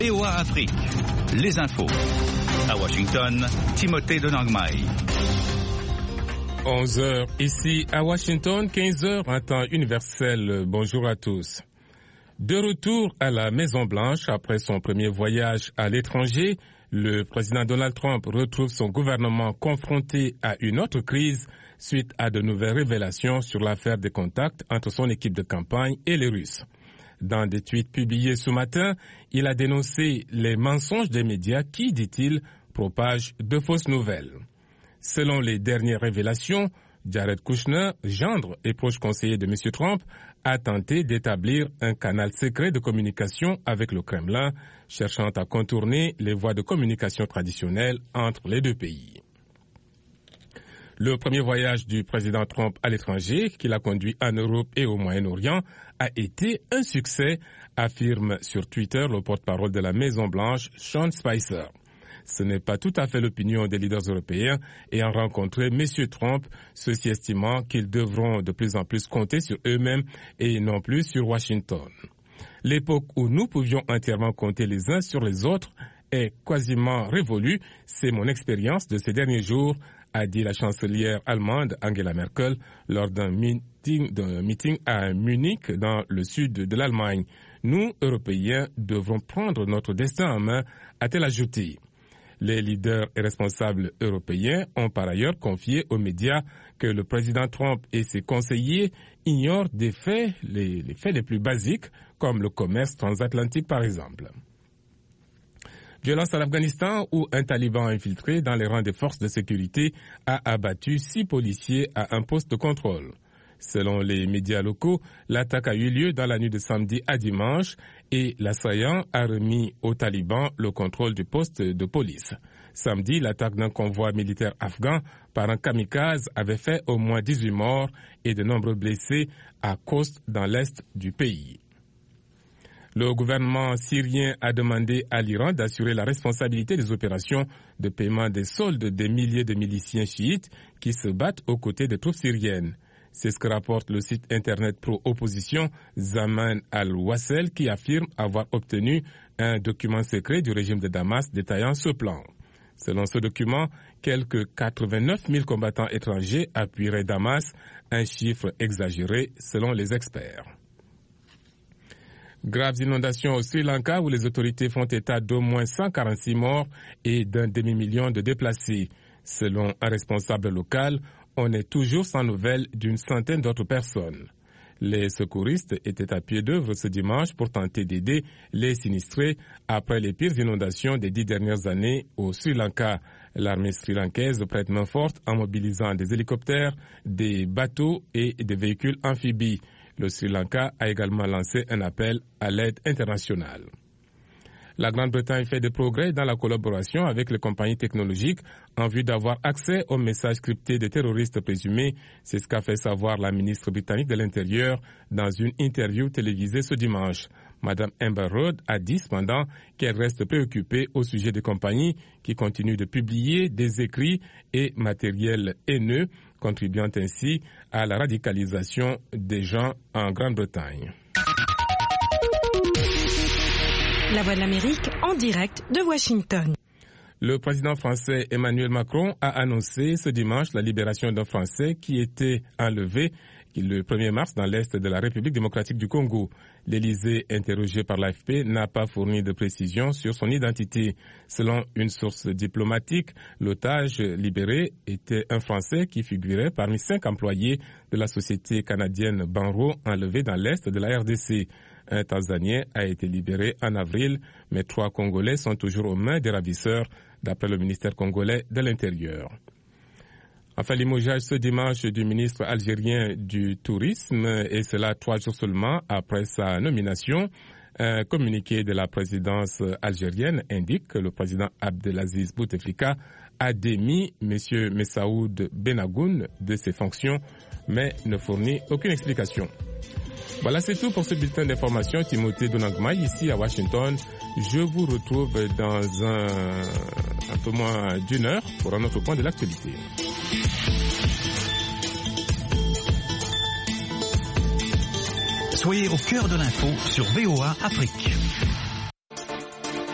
VOA Afrique, les infos. À Washington, Timothée de Nangmai. 11h ici à Washington, 15h en temps universel. Bonjour à tous. De retour à la Maison-Blanche après son premier voyage à l'étranger, le président Donald Trump retrouve son gouvernement confronté à une autre crise suite à de nouvelles révélations sur l'affaire des contacts entre son équipe de campagne et les Russes. Dans des tweets publiés ce matin, il a dénoncé les mensonges des médias qui, dit-il, propagent de fausses nouvelles. Selon les dernières révélations, Jared Kushner, gendre et proche conseiller de M. Trump, a tenté d'établir un canal secret de communication avec le Kremlin, cherchant à contourner les voies de communication traditionnelles entre les deux pays. Le premier voyage du président Trump à l'étranger, qu'il a conduit en Europe et au Moyen-Orient, a été un succès, affirme sur Twitter le porte-parole de la Maison-Blanche, Sean Spicer. Ce n'est pas tout à fait l'opinion des leaders européens ayant rencontré M. Trump, ceux-ci estimant qu'ils devront de plus en plus compter sur eux-mêmes et non plus sur Washington. L'époque où nous pouvions entièrement compter les uns sur les autres est quasiment révolue, c'est mon expérience de ces derniers jours, a dit la chancelière allemande Angela Merkel lors d'un meeting à Munich dans le sud de l'Allemagne. Nous, Européens, devrons prendre notre destin en main, a-t-elle ajouté. Les leaders et responsables européens ont par ailleurs confié aux médias que le président Trump et ses conseillers ignorent des faits, les faits les plus basiques, comme le commerce transatlantique par exemple. Violence en Afghanistan où un taliban infiltré dans les rangs des forces de sécurité a abattu 6 policiers à un poste de contrôle. Selon les médias locaux, l'attaque a eu lieu dans la nuit de samedi à dimanche et l'assaillant a remis aux talibans le contrôle du poste de police. Samedi, l'attaque d'un convoi militaire afghan par un kamikaze avait fait au moins 18 morts et de nombreux blessés à Khost dans l'est du pays. Le gouvernement syrien a demandé à l'Iran d'assurer la responsabilité des opérations de paiement des soldes des milliers de miliciens chiites qui se battent aux côtés des troupes syriennes. C'est ce que rapporte le site internet pro-opposition Zaman al-Wassel qui affirme avoir obtenu un document secret du régime de Damas détaillant ce plan. Selon ce document, quelques 89 000 combattants étrangers appuieraient Damas, un chiffre exagéré selon les experts. Graves inondations au Sri Lanka où les autorités font état d'au moins 146 morts et d'un demi-million de déplacés. Selon un responsable local, on est toujours sans nouvelles d'une centaine d'autres personnes. Les secouristes étaient à pied d'œuvre ce dimanche pour tenter d'aider les sinistrés après les pires inondations des 10 dernières années au Sri Lanka. L'armée sri-lankaise prête main forte en mobilisant des hélicoptères, des bateaux et des véhicules amphibies. Le Sri Lanka a également lancé un appel à l'aide internationale. La Grande-Bretagne fait des progrès dans la collaboration avec les compagnies technologiques en vue d'avoir accès aux messages cryptés des terroristes présumés. C'est ce qu'a fait savoir la ministre britannique de l'Intérieur dans une interview télévisée ce dimanche. Madame Amber Rudd a dit cependant qu'elle reste préoccupée au sujet des compagnies qui continuent de publier des écrits et matériels haineux, contribuant ainsi à la radicalisation des gens en Grande-Bretagne. La Voix de l'Amérique en direct de Washington. Le président français Emmanuel Macron a annoncé ce dimanche la libération d'un Français qui était enlevé le 1er mars dans l'est de la République démocratique du Congo. L'Élysée, interrogé par l'AFP, n'a pas fourni de précisions sur son identité. Selon une source diplomatique, l'otage libéré était un Français qui figurait parmi 5 employés de la société canadienne Banro enlevé dans l'est de la RDC. Un Tanzanien a été libéré en avril, mais 3 Congolais sont toujours aux mains des ravisseurs, d'après le ministère congolais de l'Intérieur. Enfin, limogeage ce dimanche du ministre algérien du Tourisme, et cela 3 jours seulement après sa nomination. Un communiqué de la présidence algérienne indique que le président Abdelaziz Bouteflika a démis M. Messaoud Benagoun de ses fonctions, mais ne fournit aucune explication. Voilà, c'est tout pour ce bulletin d'information. Timothée de Nangmai, ici à Washington. Je vous retrouve dans un peu moins d'une heure pour un autre point de l'actualité. Soyez au cœur de l'info sur VOA Afrique.